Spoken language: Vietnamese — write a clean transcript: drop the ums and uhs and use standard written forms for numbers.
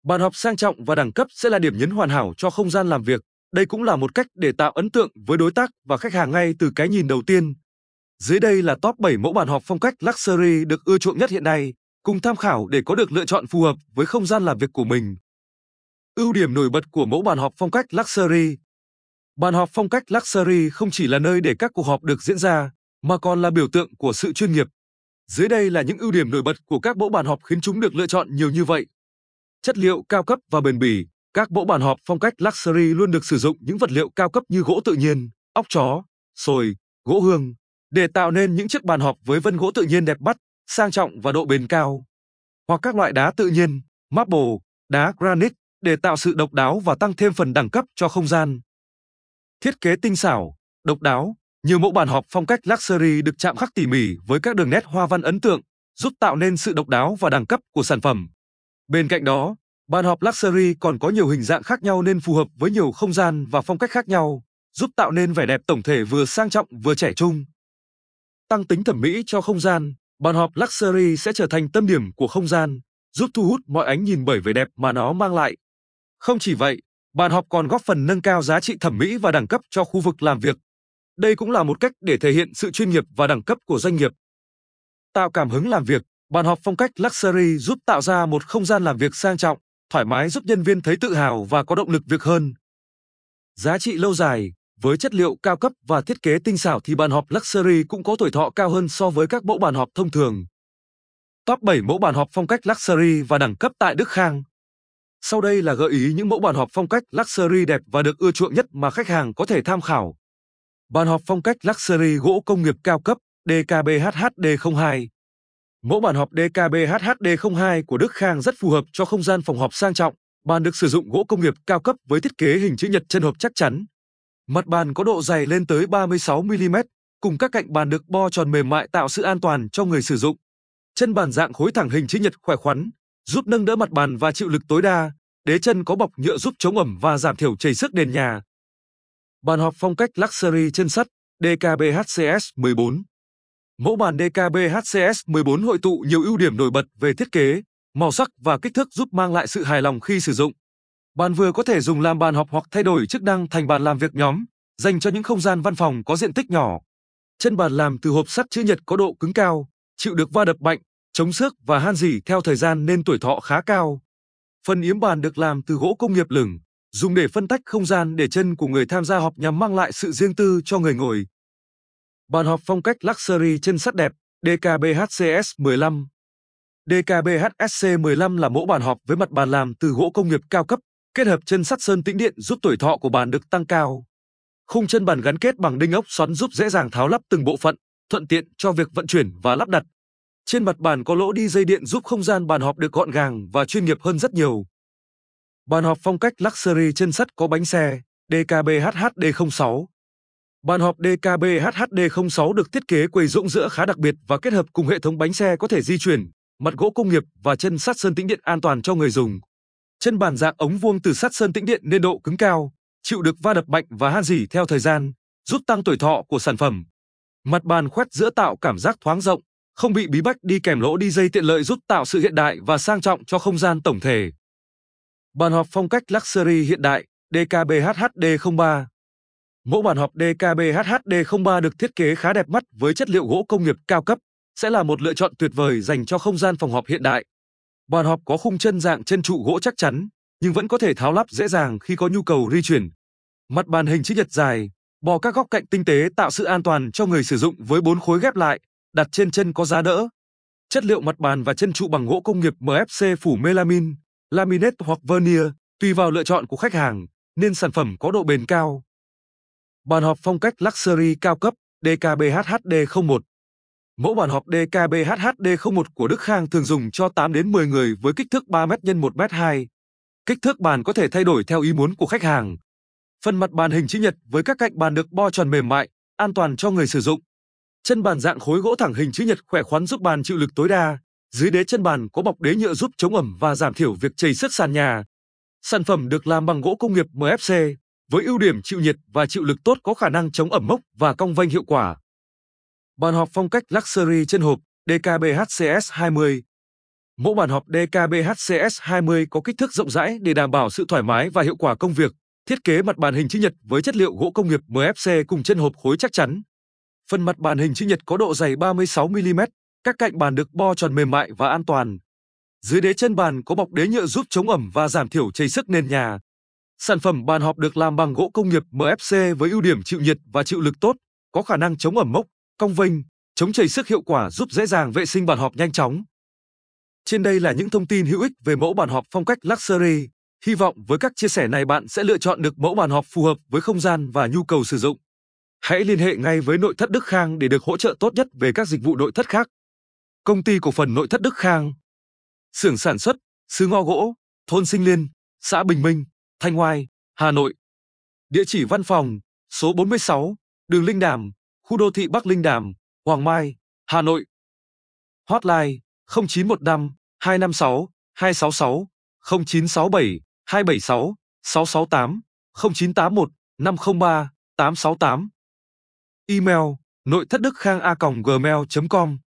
Bàn họp sang trọng và đẳng cấp sẽ là điểm nhấn hoàn hảo cho không gian làm việc. Đây cũng là một cách để tạo ấn tượng với đối tác và khách hàng ngay từ cái nhìn đầu tiên. Dưới đây là top 7 mẫu bàn họp phong cách luxury được ưa chuộng nhất hiện nay, cùng tham khảo để có được lựa chọn phù hợp với không gian làm việc của mình. Ưu điểm nổi bật của mẫu bàn họp phong cách luxury. Bàn họp phong cách luxury không chỉ là nơi để các cuộc họp được diễn ra, mà còn là biểu tượng của sự chuyên nghiệp. Dưới đây là những ưu điểm nổi bật của các mẫu bàn họp khiến chúng được lựa chọn nhiều như vậy. Chất liệu cao cấp và bền bỉ. Các mẫu bàn họp phong cách luxury luôn được sử dụng những vật liệu cao cấp như gỗ tự nhiên, óc chó, sồi, gỗ hương để tạo nên những chiếc bàn họp với vân gỗ tự nhiên đẹp mắt, sang trọng và độ bền cao. Hoặc các loại đá tự nhiên, marble, đá granite để tạo sự độc đáo và tăng thêm phần đẳng cấp cho không gian. Thiết kế tinh xảo, độc đáo. Nhiều mẫu bàn họp phong cách luxury được chạm khắc tỉ mỉ với các đường nét hoa văn ấn tượng, giúp tạo nên sự độc đáo và đẳng cấp của sản phẩm. Bên cạnh đó, bàn họp luxury còn có nhiều hình dạng khác nhau nên phù hợp với nhiều không gian và phong cách khác nhau, giúp tạo nên vẻ đẹp tổng thể vừa sang trọng vừa trẻ trung. Tăng tính thẩm mỹ cho không gian, bàn họp luxury sẽ trở thành tâm điểm của không gian, giúp thu hút mọi ánh nhìn bởi vẻ đẹp mà nó mang lại. Không chỉ vậy, bàn họp còn góp phần nâng cao giá trị thẩm mỹ và đẳng cấp cho khu vực làm việc. Đây cũng là một cách để thể hiện sự chuyên nghiệp và đẳng cấp của doanh nghiệp. Tạo cảm hứng làm việc, bàn họp phong cách luxury giúp tạo ra một không gian làm việc sang trọng, thoải mái giúp nhân viên thấy tự hào và có động lực việc hơn. Giá trị lâu dài, với chất liệu cao cấp và thiết kế tinh xảo thì bàn họp luxury cũng có tuổi thọ cao hơn so với các mẫu bàn họp thông thường. Top 7 mẫu bàn họp phong cách luxury và đẳng cấp tại Đức Khang. Sau đây là gợi ý những mẫu bàn họp phong cách luxury đẹp và được ưa chuộng nhất mà khách hàng có thể tham khảo. Bàn họp phong cách luxury gỗ công nghiệp cao cấp DKBHHD02. Mẫu bàn họp DKBHHD02 của Đức Khang rất phù hợp cho không gian phòng họp sang trọng. Bàn được sử dụng gỗ công nghiệp cao cấp với thiết kế hình chữ nhật chân hộp chắc chắn. Mặt bàn có độ dày lên tới 36 mm, cùng các cạnh bàn được bo tròn mềm mại tạo sự an toàn cho người sử dụng. Chân bàn dạng khối thẳng hình chữ nhật khỏe khoắn, giúp nâng đỡ mặt bàn và chịu lực tối đa. Đế chân có bọc nhựa giúp chống ẩm và giảm thiểu trầy xước nền nhà. Bàn họp phong cách luxury chân sắt DKBHCS14. Mẫu bàn DKBHCS14 hội tụ nhiều ưu điểm nổi bật về thiết kế, màu sắc và kích thước giúp mang lại sự hài lòng khi sử dụng. Bàn vừa có thể dùng làm bàn họp hoặc thay đổi chức năng thành bàn làm việc nhóm, dành cho những không gian văn phòng có diện tích nhỏ. Chân bàn làm từ hộp sắt chữ nhật có độ cứng cao, chịu được va đập mạnh, chống xước và han rỉ theo thời gian nên tuổi thọ khá cao. Phần yếm bàn được làm từ gỗ công nghiệp lửng, dùng để phân tách không gian để chân của người tham gia họp nhằm mang lại sự riêng tư cho người ngồi. Bàn họp phong cách luxury chân sắt đẹp DKBHCS15. DKBHSC15 là mẫu bàn họp với mặt bàn làm từ gỗ công nghiệp cao cấp, kết hợp chân sắt sơn tĩnh điện giúp tuổi thọ của bàn được tăng cao. Khung chân bàn gắn kết bằng đinh ốc xoắn giúp dễ dàng tháo lắp từng bộ phận, thuận tiện cho việc vận chuyển và lắp đặt. Trên mặt bàn có lỗ đi dây điện giúp không gian bàn họp được gọn gàng và chuyên nghiệp hơn rất nhiều. Bàn họp phong cách luxury chân sắt có bánh xe DKBHHD06. Bàn họp DKBHHD06 được thiết kế quầy rỗng giữa khá đặc biệt và kết hợp cùng hệ thống bánh xe có thể di chuyển, mặt gỗ công nghiệp và chân sắt sơn tĩnh điện an toàn cho người dùng. Chân bàn dạng ống vuông từ sắt sơn tĩnh điện nên độ cứng cao, chịu được va đập mạnh và han rỉ theo thời gian, giúp tăng tuổi thọ của sản phẩm. Mặt bàn khoét giữa tạo cảm giác thoáng rộng, không bị bí bách đi kèm lỗ đi dây tiện lợi giúp tạo sự hiện đại và sang trọng cho không gian tổng thể. Bàn họp phong cách luxury hiện đại DKBHHD03. Mẫu bàn họp DKBHHD03 được thiết kế khá đẹp mắt với chất liệu gỗ công nghiệp cao cấp, sẽ là một lựa chọn tuyệt vời dành cho không gian phòng họp hiện đại. Bàn họp có khung chân dạng chân trụ gỗ chắc chắn, nhưng vẫn có thể tháo lắp dễ dàng khi có nhu cầu di chuyển. Mặt bàn hình chữ nhật dài, bò các góc cạnh tinh tế tạo sự an toàn cho người sử dụng với 4 khối ghép lại, đặt trên chân có giá đỡ. Chất liệu mặt bàn và chân trụ bằng gỗ công nghiệp MFC phủ melamin, laminate hoặc veneer, tùy vào lựa chọn của khách hàng, nên sản phẩm có độ bền cao. Bàn họp phong cách luxury cao cấp DKBHHD01. Mẫu bàn họp DKBHHD01 của Đức Khang thường dùng cho 8 đến 10 người với kích thước 3m x 1m2. Kích thước bàn có thể thay đổi theo ý muốn của khách hàng. Phần mặt bàn hình chữ nhật với các cạnh bàn được bo tròn mềm mại, an toàn cho người sử dụng. Chân bàn dạng khối gỗ thẳng hình chữ nhật khỏe khoắn giúp bàn chịu lực tối đa. Dưới đế chân bàn có bọc đế nhựa giúp chống ẩm và giảm thiểu việc trầy xước sàn nhà. Sản phẩm được làm bằng gỗ công nghiệp MFC, với ưu điểm chịu nhiệt và chịu lực tốt có khả năng chống ẩm mốc và cong vênh hiệu quả. Bàn họp phong cách luxury chân hộp DKBHCS20. Mẫu bàn họp DKBHCS20 có kích thước rộng rãi để đảm bảo sự thoải mái và hiệu quả công việc. Thiết kế mặt bàn hình chữ nhật với chất liệu gỗ công nghiệp MFC cùng chân hộp khối chắc chắn. Phần mặt bàn hình chữ nhật có độ dày 36 mm, các cạnh bàn được bo tròn mềm mại và an toàn. Dưới đế chân bàn có bọc đế nhựa giúp chống ẩm và giảm thiểu chảy xước nền nhà. Sản phẩm bàn họp được làm bằng gỗ công nghiệp MFC với ưu điểm chịu nhiệt và chịu lực tốt, có khả năng chống ẩm mốc, cong vênh, chống chảy xước hiệu quả giúp dễ dàng vệ sinh bàn họp nhanh chóng. Trên đây là những thông tin hữu ích về mẫu bàn họp phong cách Luxury. Hy vọng với các chia sẻ này bạn sẽ lựa chọn được mẫu bàn họp phù hợp với không gian và nhu cầu sử dụng. Hãy liên hệ ngay với Nội thất Đức Khang để được hỗ trợ tốt nhất về các dịch vụ nội thất khác. Công ty cổ phần Nội thất Đức Khang. Xưởng sản xuất, xứ Ngo Gỗ, thôn Sinh Liên, xã Bình Minh, Thanh Oai, Hà Nội. Địa chỉ văn phòng, số 46, đường Linh Đàm, khu đô thị Bắc Linh Đàm, Hoàng Mai, Hà Nội. Hotline 0915 256 266, 0967 276 668, 0981 503 868. Email: noithotdứkkhang@gmail.com